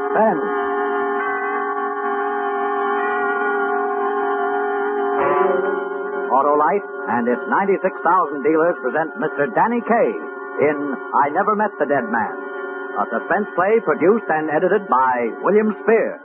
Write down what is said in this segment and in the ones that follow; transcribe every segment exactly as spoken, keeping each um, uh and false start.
Suspense. Autolite and its ninety-six thousand dealers present Mister Danny Kaye in I Never Met the Dead Man, a suspense play produced and edited by William Spear.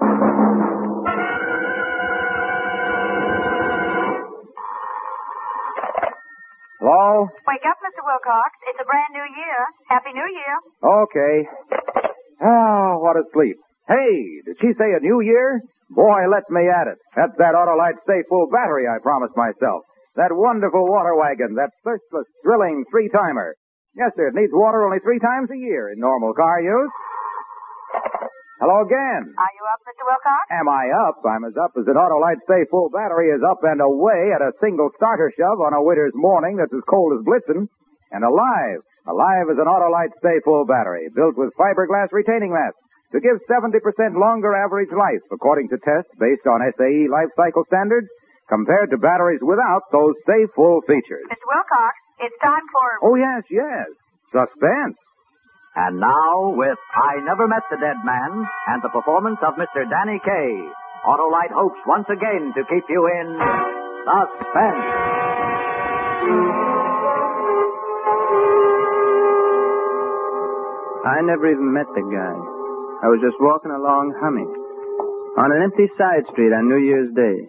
Hello? Wake up, Mister Wilcox. It's a brand new year. Happy New Year. Okay. Ah, what a sleep. Hey, did she say a new year? Boy, let me at it. That's that Autolite Stay Full battery I promised myself. That wonderful water wagon, that thirstless, thrilling three-timer. Yes, sir, it needs water only three times a year in normal car use. Hello again. Are you up, Mister Wilcox? Am I up? I'm as up as an Autolite Stay Full battery is up and away at a single starter shove on a winter's morning that's as cold as Blitzen. And alive. Alive as an Autolite Stay Full battery, built with fiberglass retaining mats to give seventy percent longer average life, according to tests based on S A E life cycle standards, compared to batteries without those Stay Full features. Mister Wilcox, it's time for... Oh, yes, yes. Suspense. And now, with I Never Met the Dead Man and the performance of Mister Danny Kaye, Autolite hopes once again to keep you in suspense. I never even met the guy. I was just walking along humming on an empty side street on New Year's Day.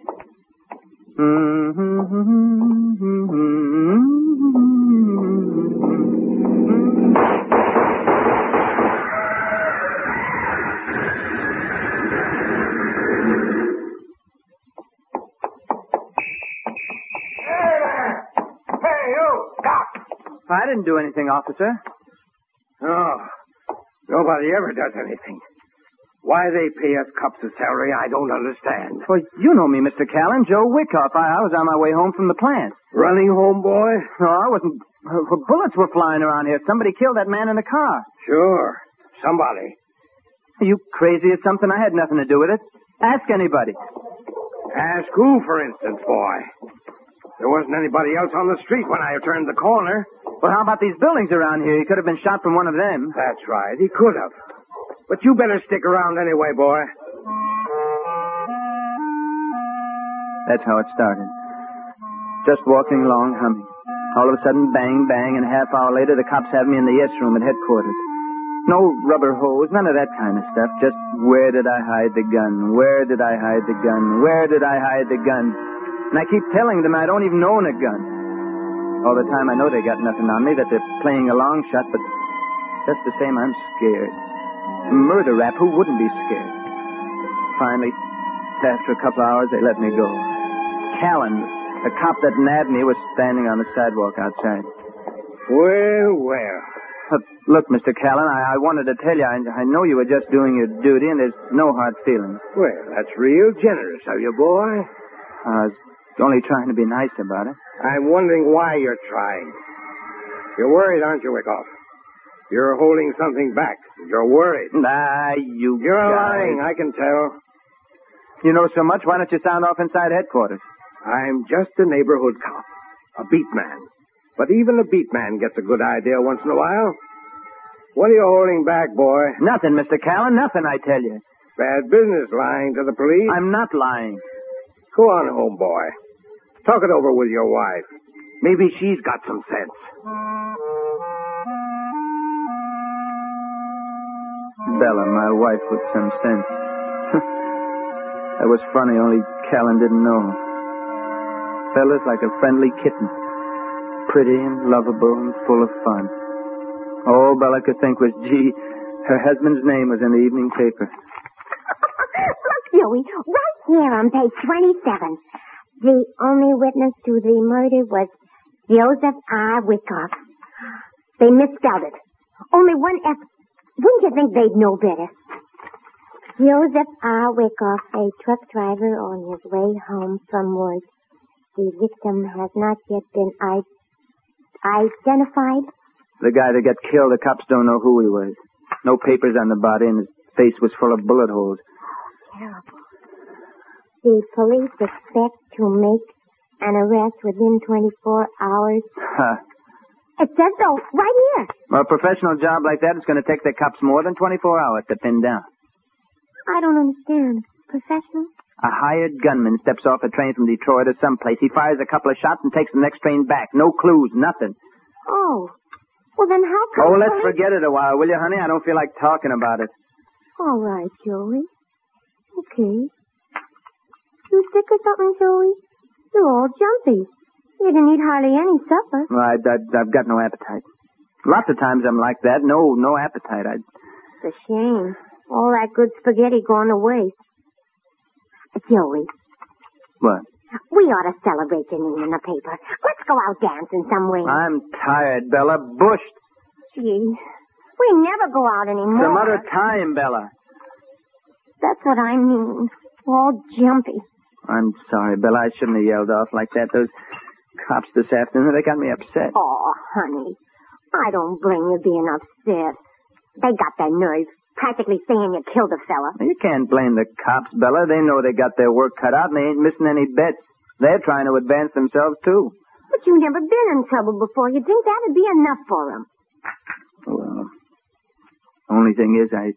I didn't do anything, officer. Oh, nobody ever does anything. Why they pay us cops a salary, I don't understand. Well, you know me, Mister Callan, Joe Wyckoff. I, I was on my way home from the plant. Running home, boy? No, I wasn't. Uh, bullets were flying around here. Somebody killed that man in the car. Sure, somebody. Are you crazy or something? I had nothing to do with it. Ask anybody. Ask who, for instance, boy? There wasn't anybody else on the street when I turned the corner. Well, how about these buildings around here? He could have been shot from one of them. That's right, he could have. But you better stick around anyway, boy. That's how it started. Just walking along, humming. All of a sudden, bang, bang, and a half hour later, the cops have me in the yes room at headquarters. No rubber hose, none of that kind of stuff. Just, where did I hide the gun? Where did I hide the gun? Where did I hide the gun? And I keep telling them I don't even own a gun. All the time I know they got nothing on me, that they're playing a long shot, but just the same, I'm scared. A murder rap, who wouldn't be scared? Finally, after a couple hours, they let me go. Callan, the cop that nabbed me, was standing on the sidewalk outside. Well, well. Uh, look, Mister Callan, I, I wanted to tell you, I, I know you were just doing your duty, and there's no hard feelings. Well, that's real generous of you, boy. I was only trying to be nice about it. I'm wondering why you're trying. You're worried, aren't you, Wyckoff? You're holding something back. You're worried. Nah, you You're guys. lying, I can tell. You know so much, why don't you sound off inside headquarters? I'm just a neighborhood cop, a beat man. But even a beat man gets a good idea once in a while. What are you holding back, boy? Nothing, Mister Callan, nothing, I tell you. Bad business lying to the police. I'm not lying. Go on home, boy. Talk it over with your wife. Maybe she's got some sense. Bella, my wife, with some sense. That was funny, only Callan didn't know. Bella's like a friendly kitten. Pretty and lovable and full of fun. All Bella could think was, gee, her husband's name was in the evening paper. Look, Joey, right here on page twenty-seven. The only witness to the murder was Joseph R. Wyckoff. They misspelled it. Only one F. Wouldn't you think they'd know better? Joseph R. Wyckoff, a truck driver on his way home from work. The victim has not yet been I- identified. The guy that got killed, the cops don't know who he was. No papers on the body, and his face was full of bullet holes. Terrible. The police expect to make an arrest within twenty-four hours. Huh. It says so, right here. Well, a professional job like that is going to take the cops more than twenty-four hours to pin down. I don't understand. Professional? A hired gunman steps off a train from Detroit or someplace. He fires a couple of shots and takes the next train back. No clues, nothing. Oh. Well, then how come... Oh, let's police... forget it a while, will you, honey? I don't feel like talking about it. All right, Joey. Okay. You sick or something, Joey? You're all jumpy. You didn't eat hardly any supper. Well, I, I, I've got no appetite. Lots of times I'm like that. No, no appetite. I... It's a shame. All that good spaghetti gone to waste. Joey. What? We ought to celebrate your name in the paper. Let's go out dancing somewhere. I'm tired, Bella. Bushed. Gee, we never go out anymore. Some other time, Bella. That's what I mean. All jumpy. I'm sorry, Bella. I shouldn't have yelled off like that. Those cops this afternoon, they got me upset. Oh, honey. I don't blame you being upset. They got their nerve. Practically saying you killed a fella. You can't blame the cops, Bella. They know they got their work cut out and they ain't missing any bets. They're trying to advance themselves, too. But you've never been in trouble before. You'd think that'd be enough for them. Well, only thing is, I...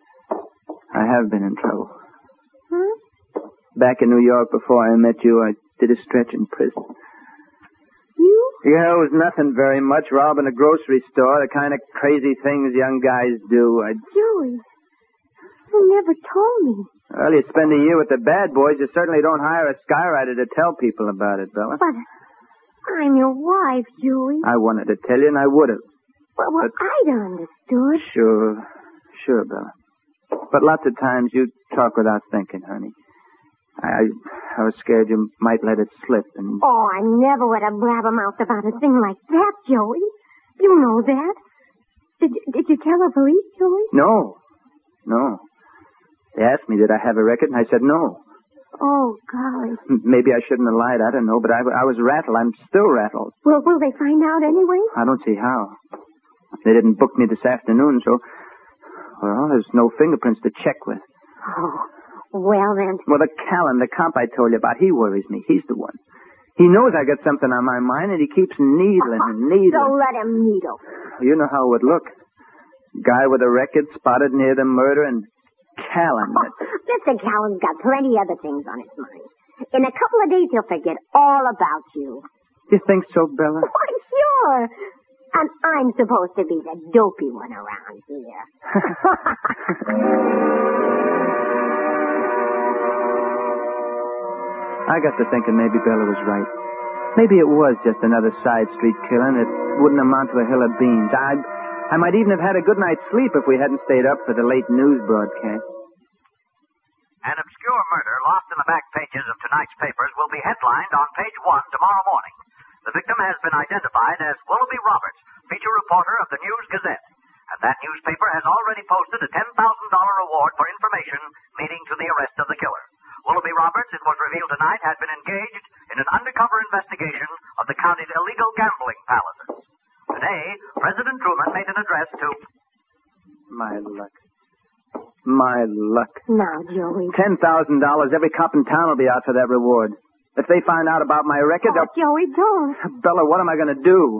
I have been in trouble. Huh? Back in New York before I met you, I did a stretch in prison. You? Yeah, it was nothing very much. Robbing a grocery store, the kind of crazy things young guys do. I... Joey, you never told me. Well, you spend a year with the bad boys, you certainly don't hire a skywriter to tell people about it, Bella. But I'm your wife, Joey. I wanted to tell you, and I would have. Well, well but... I'd understood. Sure, sure, Bella. But lots of times you talk without thinking, honey. I, I was scared you might let it slip and... Oh, I never would have blabbermouthed about a thing like that, Joey. You know that. Did, did you tell the police, Joey? No. No. They asked me, did I have a record, and I said no. Oh, golly. Maybe I shouldn't have lied, I don't know, but I, I was rattled. I'm still rattled. Well, will they find out anyway? I don't see how. They didn't book me this afternoon, so... Well, there's no fingerprints to check with. Oh... Well, then... Well, the Callan, the comp I told you about, he worries me. He's the one. He knows I got something on my mind, and he keeps needling and needling. Don't let him needle. You know how it would look. Guy with a record spotted near the murder, and Callan. Oh, Mister Callan's got plenty other things on his mind. In a couple of days, he'll forget all about you. You think so, Bella? Why, sure. And I'm supposed to be the dopey one around here. I got to thinking maybe Bella was right. Maybe it was just another side street killing. It wouldn't amount to a hill of beans. I, I might even have had a good night's sleep if we hadn't stayed up for the late news broadcast. An obscure murder lost in the back pages of tonight's papers will be headlined on page one tomorrow morning. The victim has been identified as Willoughby Roberts, feature reporter of the News Gazette. And that newspaper has already posted a ten thousand dollars reward for information leading to the arrest of the killer. Willoughby Roberts, it was revealed tonight, had been engaged in an undercover investigation of the county's illegal gambling palaces. Today, President Truman made an address to... My luck. My luck. Now, Joey. Ten thousand dollars. Every cop in town will be out for that reward. If they find out about my record, Oh, they'll... Joey, don't. Bella, what am I going to do?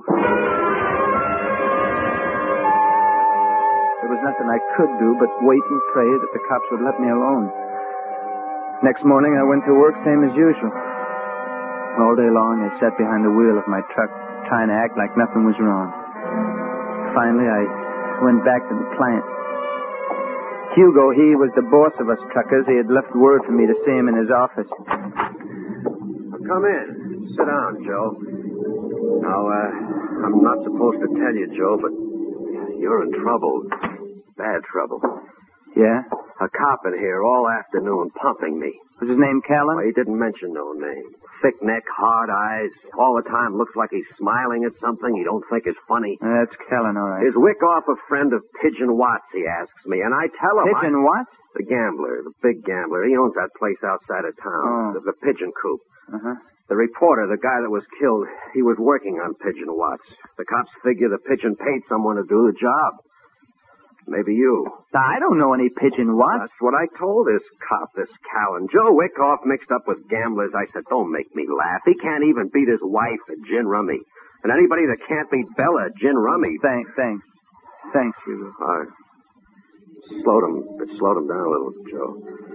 There was nothing I could do but wait and pray that the cops would let me alone. Next morning, I went to work same as usual. All day long, I sat behind the wheel of my truck, trying to act like nothing was wrong. Finally, I went back to the plant. Hugo, he was the boss of us truckers. He had left word for me to see him in his office. Come in. Sit down, Joe. Now, uh, I'm not supposed to tell you, Joe, but you're in trouble. Bad trouble. Yeah? A cop in here all afternoon pumping me. Was his name Callan? Well, he didn't mention no name. Thick neck, hard eyes. All the time looks like he's smiling at something he don't think is funny. Uh, that's Callan, all right. Is Wyckoff a friend of Pigeon Watts, he asks me, and I tell him... Pigeon I, Watts? The gambler, the big gambler. He owns that place outside of town, Oh. the, the Pigeon Coop. Uh-huh. The reporter, the guy that was killed, he was working on Pigeon Watts. The cops figure the pigeon paid someone to do the job. Maybe you. I don't know any Pigeon Watts. That's what I told this cop, this Callan. Joe Wyckoff mixed up with gamblers. I said, don't make me laugh. He can't even beat his wife at gin rummy. And anybody that can't beat Bella at gin rummy... Thanks, thanks. Thanks, Hugo. Uh, slowed him, it slowed him down a little, Joe.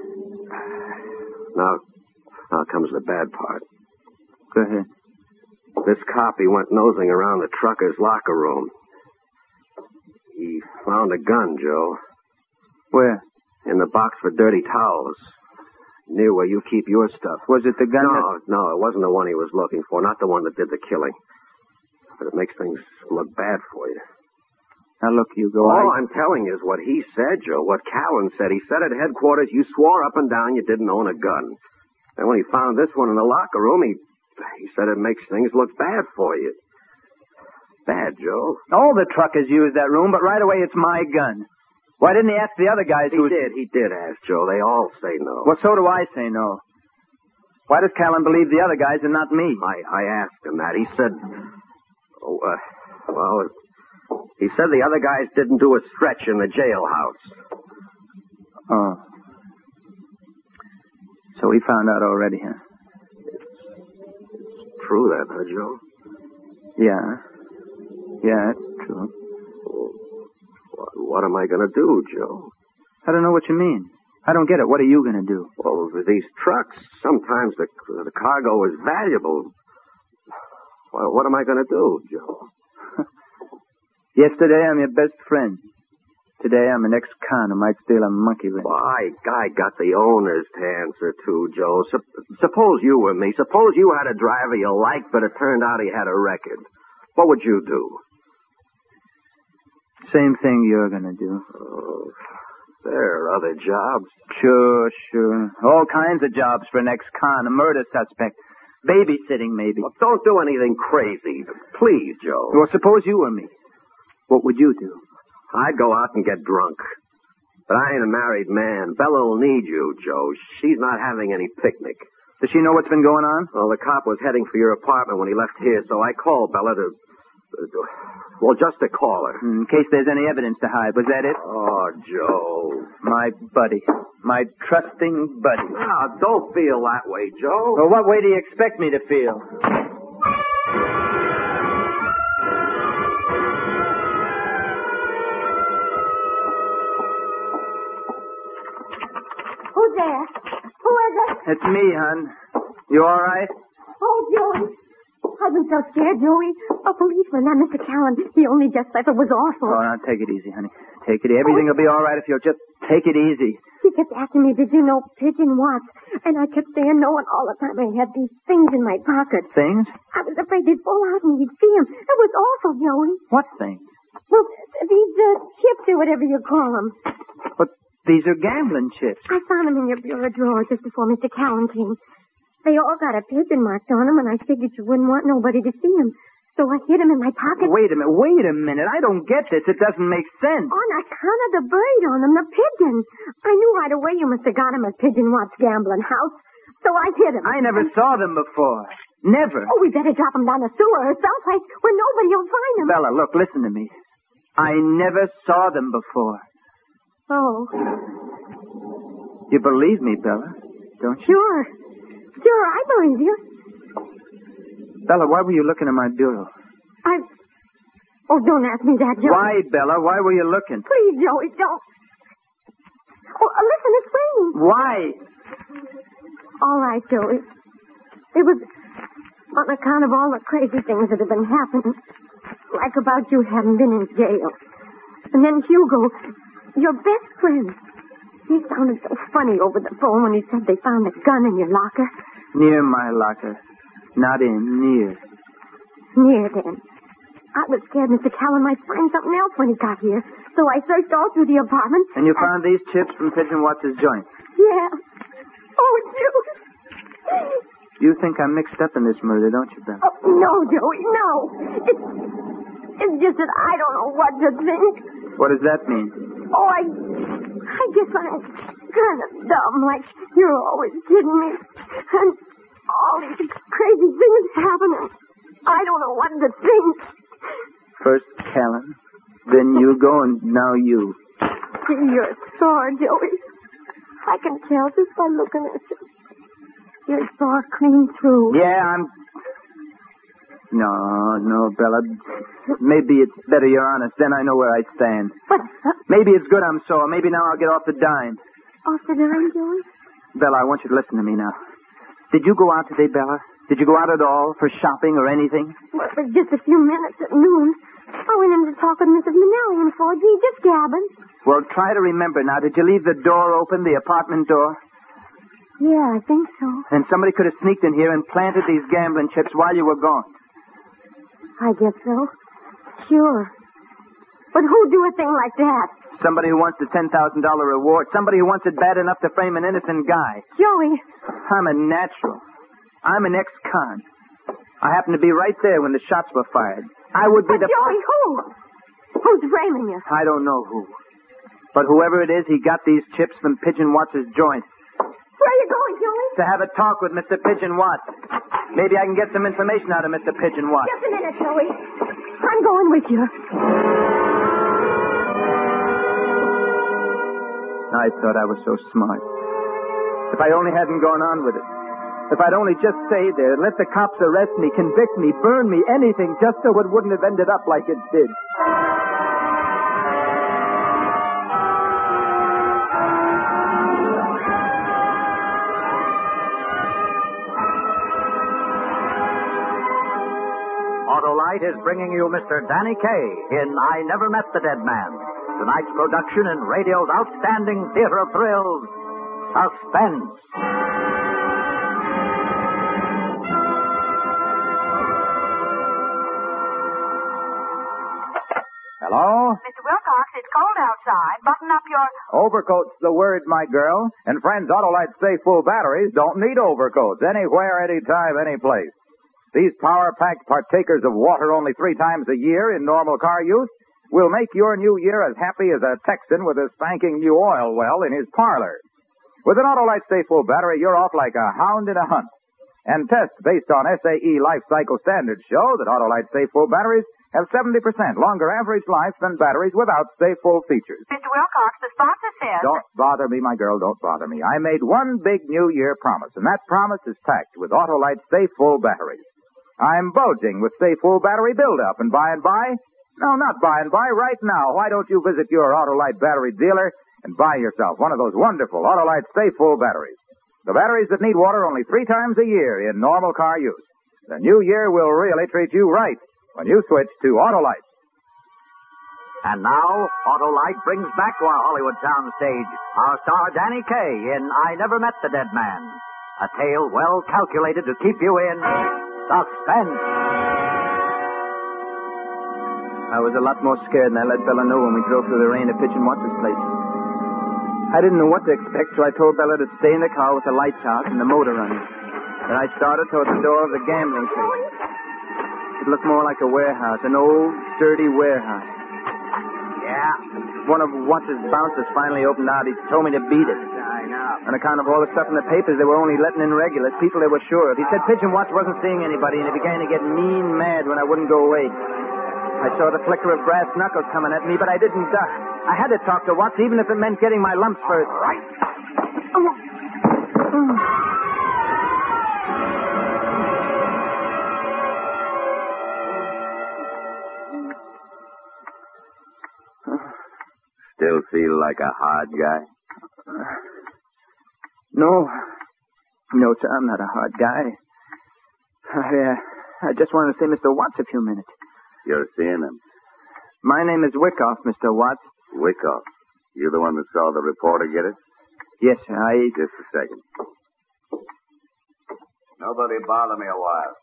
Now, now comes the bad part. Go ahead. This cop, he went nosing around the trucker's locker room. He found a gun, Joe. Where? In the box for dirty towels. Near where you keep your stuff. Was it the gun? No, that... no, it wasn't the one he was looking for. Not the one that did the killing. But it makes things look bad for you. Now, look, Hugo. All I... I'm telling you is what he said, Joe. What Callan said. He said at headquarters you swore up and down you didn't own a gun. And when he found this one in the locker room, he he said it makes things look bad for you. Bad, Joe. All the truckers use that room, but right away it's my gun. Why didn't he ask the other guys He who... did. He did ask, Joe. They all say no. Well, so do I say no. Why does Callan believe the other guys and not me? I, I asked him that. He said... Oh, uh, well, he said the other guys didn't do a stretch in the jailhouse. Oh. So he found out already, huh? True that, huh, Joe? Yeah. Yeah, it's true. Well, what, what am I going to do, Joe? I don't know what you mean. I don't get it. What are you going to do? Well, with these trucks, sometimes the, the cargo is valuable. Well, what am I going to do, Joe? Yesterday, I'm your best friend. Today, I'm an ex-con who might steal a monkey wrench. Well, I, I got the owners to answer to, Joe. Sup- suppose you were me. Suppose you had a driver you liked, but it turned out he had a record. What would you do? Same thing you're going to do. Oh, there are other jobs. Sure, sure. All kinds of jobs for an ex-con, a murder suspect. Babysitting, maybe. Well, don't do anything crazy. Please, Joe. Well, suppose you were me. What would you do? I'd go out and get drunk. But I ain't a married man. Bella will need you, Joe. She's not having any picnic. Does she know what's been going on? Well, the cop was heading for your apartment when he left here, so I called Bella to... to well, just to call her. In case there's any evidence to hide. Was that it? Oh, Joe. My buddy. My trusting buddy. Now, don't feel that way, Joe. Well, what way do you expect me to feel? Who's there? Who is it? It's me, hon. You all right? Oh, Joey. I've been so scared, Joey. A policeman, not Mister Callan. He only just left. It was awful. Oh, now, take it easy, honey. Take it easy. Everything will be all right if you'll just take it easy. He kept asking me, did you know Pigeon Watts? And I kept saying no, and all the time I had these things in my pocket. Things? I was afraid they'd fall out and you'd see them. It was awful, Joey. What things? Well, these uh, chips or whatever you call them. But these are gambling chips. I found them in your bureau drawer just before Mister Callan came. They all got a pigeon marked on them, and I figured you wouldn't want nobody to see them. So I hid them in my pocket. Wait a minute. Wait a minute. I don't get this. It doesn't make sense. On account of the bird on them, the pigeon. I knew right away you must have got them at Pigeon Watts' gambling house. So I hid them. I never and... saw them before. Never. Oh, we better drop them down the sewer or someplace where nobody will find them. Bella, look, listen to me. I never saw them before. Oh. You believe me, Bella, don't you? Sure. Sure, I believe you. Bella, why were you looking in my bureau? I... Oh, don't ask me that, Joey. Why, Bella? Why were you looking? Please, Joey, don't. Oh, uh, listen, it's raining. Why? All right, Joey. It was on account of all the crazy things that have been happening. Like about you having been in jail. And then Hugo, your best friend. He sounded so funny over the phone when he said they found a gun in your locker. Near my locker. Not in, near. Near, then. I was scared Mister Callan might find something else when he got here. So I searched all through the apartment. And you found these chips from Pigeon Watts' joint? Yeah. Oh, it's you. You think I'm mixed up in this murder, don't you, Bella? Oh, no, Joey, no. It's, it's just that I don't know what to think. What does that mean? Oh, I... I guess I'm kind of dumb, like you're always kidding me. And all these crazy things happening. I don't know what to think. First Callan, then you go, and now you. Gee, you're sore, Joey. I can tell just by looking at you. You're sore clean through. Yeah, I'm... No, no, Bella. Maybe it's better you're honest. Then I know where I stand. But, uh, Maybe it's good I'm sore. Maybe now I'll get off the dime. off the dime, Joey? Bella, I want you to listen to me now. Did you go out today, Bella? Did you go out at all for shopping or anything? Well, for just a few minutes at noon. I went in to talk with Missus Manelli and Forgy, just gabbing. Well, try to remember now. Did you leave the door open, the apartment door? Yeah, I think so. And somebody could have sneaked in here and planted these gambling chips while you were gone. I guess so. Sure. But who'd do a thing like that? Somebody who wants the ten thousand dollars reward. Somebody who wants it bad enough to frame an innocent guy. Joey. I'm a natural. I'm an ex-con. I happened to be right there when the shots were fired. I would be But the... Joey, who? Who's framing you? I don't know who. But whoever it is, he got these chips from Pigeon Watts' joint. Where are you going, Joey? To have a talk with Mister Pigeon Watts. Maybe I can get some information out of Mister Pigeon Watts. Just a minute, Joey. I'm going with you. I thought I was so smart. If I only hadn't gone on with it. If I'd only just stayed there and let the cops arrest me, convict me, burn me, anything, just so it wouldn't have ended up like it did. Autolite is bringing you Mister Danny Kaye in I Never Met the Dead Man. Tonight's production in radio's outstanding theater of thrills, Suspense. Hello? Mister Wilcox, it's cold outside. Button up your... Overcoat's the word, my girl. And friends, Autolite Stay Full batteries don't need overcoats. Anywhere, anytime, any place. These power-packed partakers of water only three times a year in normal car use will make your new year as happy as a Texan with a spanking new oil well in his parlor. With an Autolite Stay Full battery, you're off like a hound in a hunt. And tests based on S A E life cycle standards show that Autolite Stay Full batteries have seventy percent longer average life than batteries without Stay Full features. Mister Wilcox, the sponsor says... Don't bother me, my girl, don't bother me. I made one big New Year promise, and that promise is packed with Autolite Stay Full batteries. I'm bulging with Stay Full battery buildup, and by and by... No, not by and by, right now. Why don't you visit your Autolite battery dealer and buy yourself one of those wonderful Autolite Stay Full batteries? The batteries that need water only three times a year in normal car use. The new year will really treat you right when you switch to Autolite. And now, Autolite brings back to our Hollywood soundstage our star Danny Kaye in I Never Met the Dead Man. A tale well calculated to keep you in suspense. I was a lot more scared than I let Bella know when we drove through the rain to Pigeon Watts' place. I didn't know what to expect, so I told Bella to stay in the car with the lights out and the motor running. Then I started toward the door of the gambling place. It looked more like a warehouse, an old, sturdy warehouse. Yeah, One of Watts' bouncers finally opened out. He told me to beat it. I know. On account of all the stuff in the papers, they were only letting in regulars, people they were sure of. He said Pigeon Watts wasn't seeing anybody, and he began to get mean mad when I wouldn't go away. I saw the flicker of brass knuckles coming at me, but I didn't duck. I had to talk to Watts, even if it meant getting my lumps first. Right. Still feel like a hard guy? No. No, sir, I'm not a hard guy. I, uh, I just wanted to see Mister Watts a few minutes. You're seeing him. My name is Wyckoff, Mister Watts. Wyckoff. You the one that saw the reporter get it? Yes, sir, I... Just a second. Nobody bother me a while.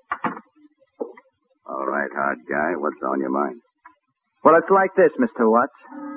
All right, hard guy. What's on your mind? Well, it's like this, Mister Watts.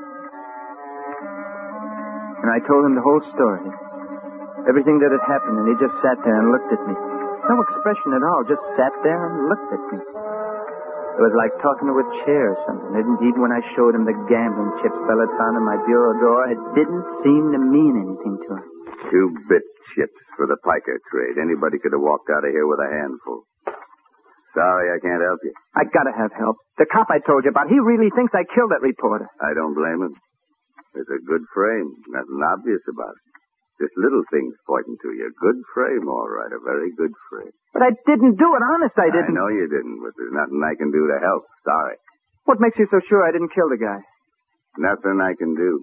And I told him the whole story. Everything that had happened, and he just sat there and looked at me. No expression at all, just sat there and looked at me. It was like talking to a chair or something. And indeed, when I showed him the gambling chips Bella had found in my bureau drawer, it didn't seem to mean anything to him. Two-bit chips for the piker trade. Anybody could have walked out of here with a handful. Sorry, I can't help you. I gotta have help. The cop I told you about, he really thinks I killed that reporter. I don't blame him. There's a good frame. Nothing obvious about it. Just little things pointing to you. Good frame, all right. A very good frame. But I didn't do it. Honest, I didn't. I know you didn't, but there's nothing I can do to help. Sorry. What makes you so sure I didn't kill the guy? Nothing I can do.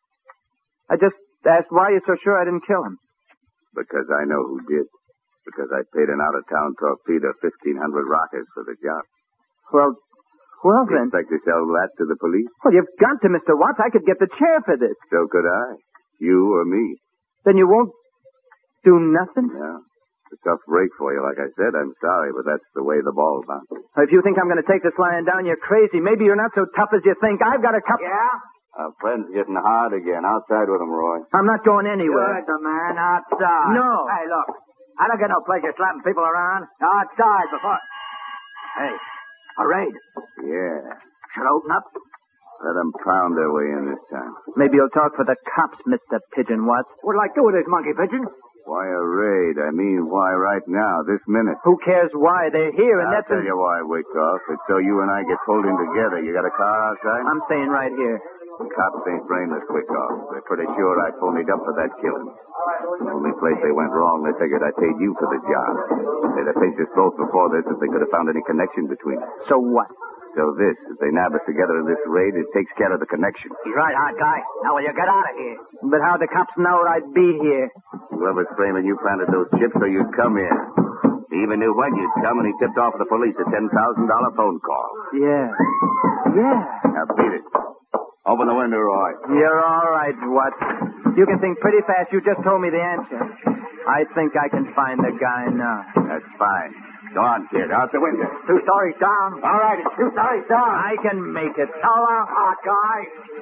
I just asked why you're so sure I didn't kill him. Because I know who did. Because I paid an out-of-town torpedo fifteen hundred rockets for the job. Well, well You then. expect to sell that to the police? Well, you've got to, Mister Watts. I could get the chair for this. So could I. You or me. Then you won't do nothing? Yeah. It's a tough break for you. Like I said, I'm sorry, but that's the way the ball bounces. If you think I'm going to take this lying down, you're crazy. Maybe you're not so tough as you think. I've got a couple... Yeah? Our friend's getting hard again. Outside with him, Roy. I'm not going anywhere. Good, the man outside. No. Hey, look. I don't get no pleasure slapping people around. Outside before... Hey, a raid. Yeah. Should open up. Let them pound their way in this time. Maybe you'll talk for the cops, Mister Pigeon Watts. What'd I do with this monkey pigeon? Why a raid? I mean, why right now, this minute? Who cares why? They're here, and I'll that's... tell you why, Wyckoff. It's so you and I get pulled in together. You got a car outside? I'm staying right here. The cops ain't brainless, Wyckoff. They're pretty sure I phonied up for that killing. The only place they went wrong, they figured I paid you for the job. They'd have faced us both before this if they could have found any connection between us. So what? So this, if they nab us together in this raid, it takes care of the connection. He's right, hot guy. Now will you get out of here? But how the cops know I'd be here? Whoever's framing you planted those chips so you'd come here. He even knew when you'd come, and he tipped off the police a ten thousand dollars phone call. Yeah. Yeah. Now beat it. Open the window, Roy. You're all right, Watts. You can think pretty fast. You just told me the answer. I think I can find the guy now. That's fine. Go on, kid. Out the window. Two stories down. All right, it's two stories down. I can make it. So long, hot guy.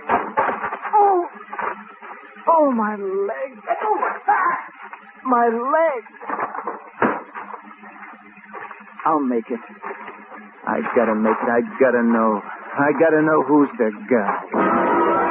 Oh! Oh, my leg. Get over fast. My leg. I'll make it. I gotta make it. I gotta know. I gotta know who's the guy.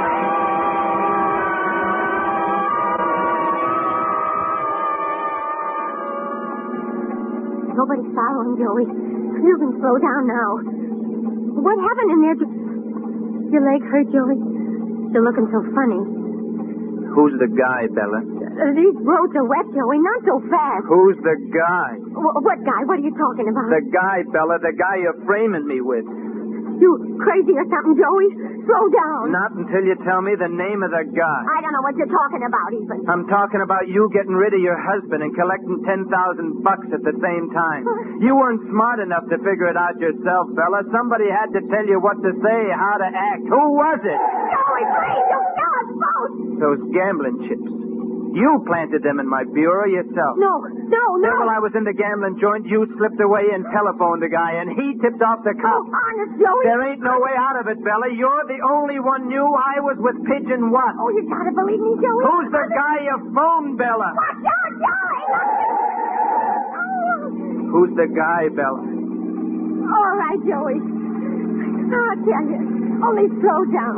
Nobody's following, Joey. You can slow down now. What happened in there? Your leg hurt, Joey? You're looking so funny. Who's the guy, Bella? Uh, these roads are wet, Joey. Not so fast. Who's the guy? W- what guy? What are you talking about? The guy, Bella. The guy you're framing me with. You crazy or something, Joey? Slow down. Not until you tell me the name of the guy. I don't know what you're talking about, even. I'm talking about you getting rid of your husband and collecting ten thousand bucks at the same time. You weren't smart enough to figure it out yourself, Bella. Somebody had to tell you what to say, how to act. Who was it? Joey, please, don't tell us both. Those gambling chips. You planted them in my bureau yourself. No, no, no. Then while I was in the gambling joint, you slipped away and telephoned the guy, and he tipped off the Oh, cops. honest, Joey. There ain't no way out of it, Bella. You're the only one knew I was with Pigeon Watts. Oh, you gotta believe me, Joey. Who's the guy you phoned, Bella? Watch out, Joey. Who's the guy, Bella? All right, Joey. I'll tell you. Only slow down.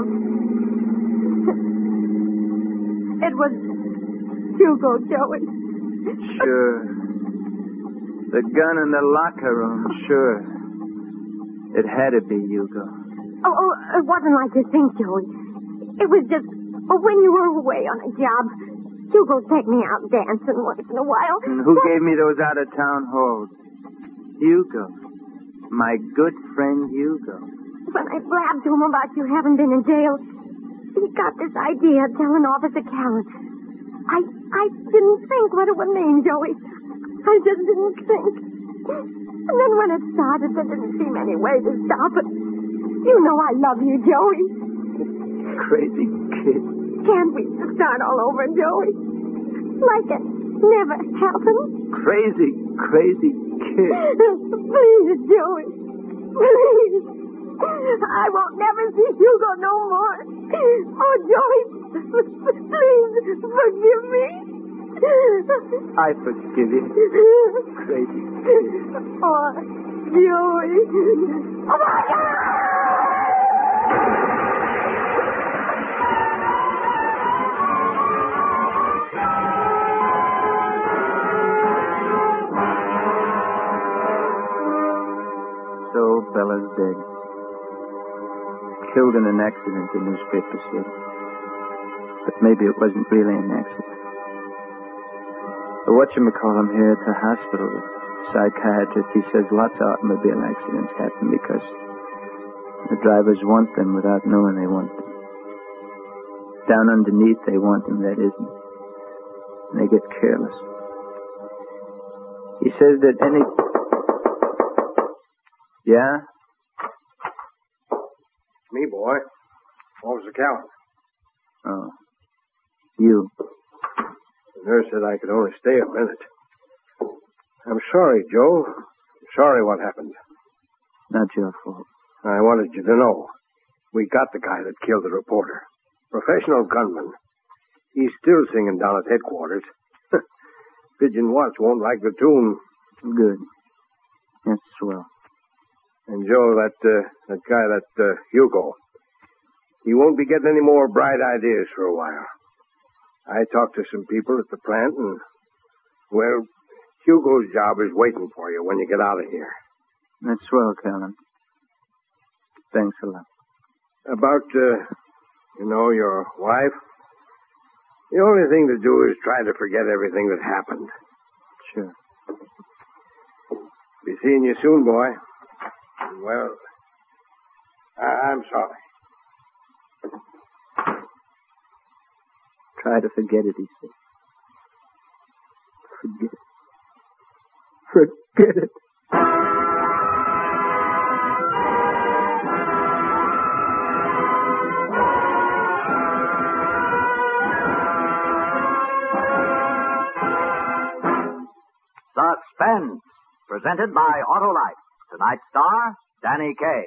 It was Hugo, Joey. Sure. The gun in the locker room, sure. It had to be Hugo. Oh, oh, it wasn't like you think, Joey. It was just oh, when you were away on a job, Hugo'd take me out dancing once in a while. And who But- gave me those out-of-town holds? Hugo. My good friend Hugo. When I blabbed to him about you having been in jail, he got this idea of telling Officer Callan. I I didn't think what it would mean, Joey. I just didn't think. And then when it started, there didn't seem any way to stop it. You know I love you, Joey. Crazy kid. Can't we start all over, Joey? Like it never happened? Crazy, crazy kid. Please, Joey. Please. I won't never see Hugo no more. Oh, Joey, please forgive me. I forgive you. Crazy. Oh, Joey. Oh, my God! So Bella's dead. Killed in an accident, the newspaper said. But maybe it wasn't really an accident. The whatchamacallem here at the hospital, the psychiatrist, he says lots of automobile accidents happen because the drivers want them without knowing they want them. Down underneath, they want them, that isn't. And they get careless. He says that any... Yeah? Me, boy. Officer Callan. Oh. You. The nurse said I could only stay a minute. I'm sorry, Joe. I'm sorry what happened. Not your fault. I wanted you to know. We got the guy that killed the reporter. Professional gunman. He's still singing down at headquarters. Pigeon Watts won't like the tune. Good. That's swell. And Joe, that uh, that guy, that uh, Hugo, he won't be getting any more bright ideas for a while. I talked to some people at the plant, and, well, Hugo's job is waiting for you when you get out of here. That's swell, Callan. Thanks a lot. About, uh, you know, your wife, the only thing to do is try to forget everything that happened. Sure. Be seeing you soon, boy. Well, I- I'm sorry. Try to forget it, he said. Forget it. Forget it. Suspense, presented by Autolite. Tonight's star, Danny Kaye.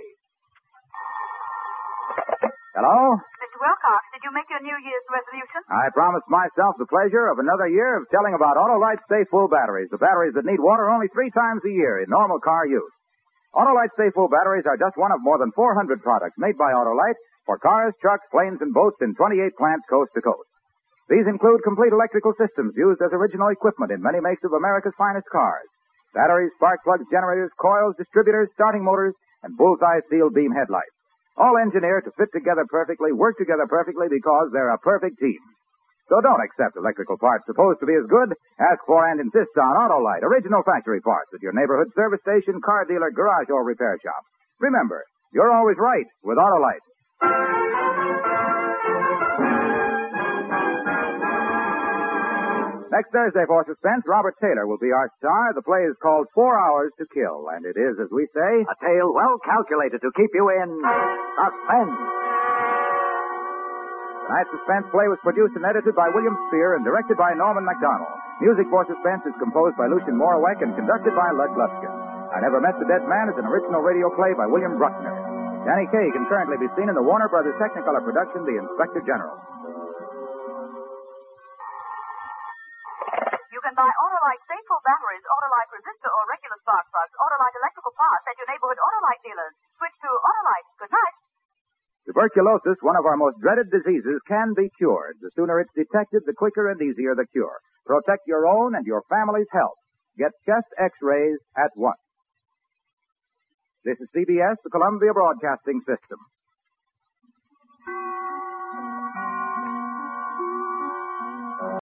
Hello? Mister Wilcox, did you make your New Year's resolution? I promised myself the pleasure of another year of telling about Autolite Stay Full batteries, the batteries that need water only three times a year in normal car use. Autolite Stay Full batteries are just one of more than four hundred products made by Autolite for cars, trucks, planes, and boats in twenty-eight plants coast to coast. These include complete electrical systems used as original equipment in many makes of America's finest cars. Batteries, spark plugs, generators, coils, distributors, starting motors, and bullseye steel beam headlights. All engineered to fit together perfectly, work together perfectly because they're a perfect team. So don't accept electrical parts supposed to be as good. Ask for and insist on Autolite, original factory parts at your neighborhood service station, car dealer, garage, or repair shop. Remember, you're always right with Autolite. Next Thursday for Suspense, Robert Taylor will be our star. The play is called Four Hours to Kill, and it is, as we say, A tale well calculated to keep you in suspense. Tonight's Suspense play was produced and edited by William Spear and directed by Norman MacDonald. Music for Suspense is composed by Lucien Morawek and conducted by Lud Gluskin. I Never Met the Dead Man is an original radio play by William Bruckner. Danny Kaye can currently be seen in the Warner Brothers Technicolor production, The Inspector General. You can buy Autolite Stay Full batteries, Autolite resistor, or regular spark plugs, Autolite electrical parts at your neighborhood Autolite dealers. Switch to Autolite. Good night. Tuberculosis, one of our most dreaded diseases, can be cured. The sooner it's detected, the quicker and easier the cure. Protect your own and your family's health. Get chest x-rays at once. This is C B S, the Columbia Broadcasting System.